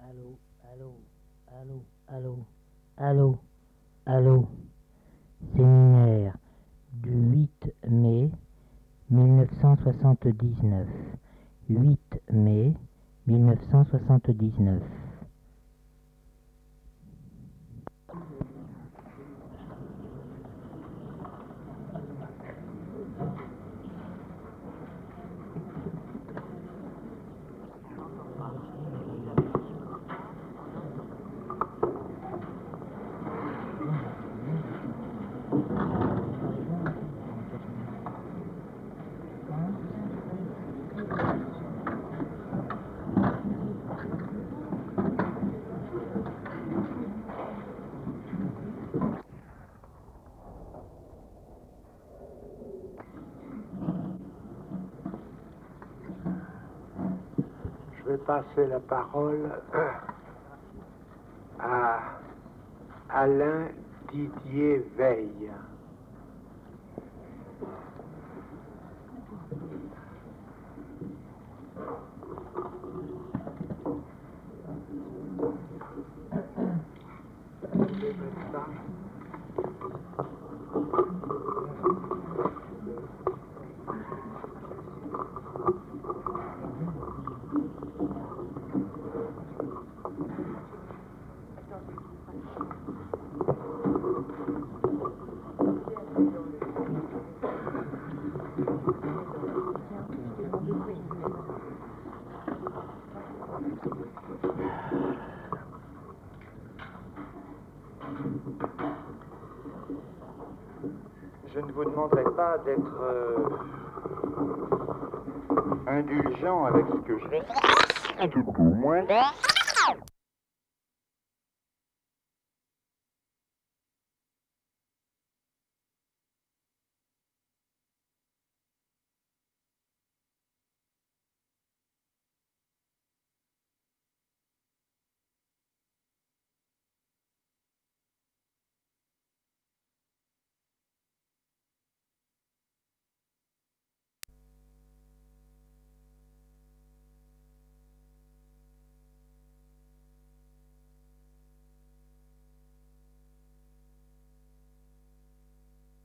Allô, allô, allô, allô, allô, allô. Séminaire du 8 mai 1979. 8 mai 1979. Je vais passer la parole à Alain Didier Veil. Je ne vous demanderai pas d'être indulgent avec ce que je vais faire. Un peu moins.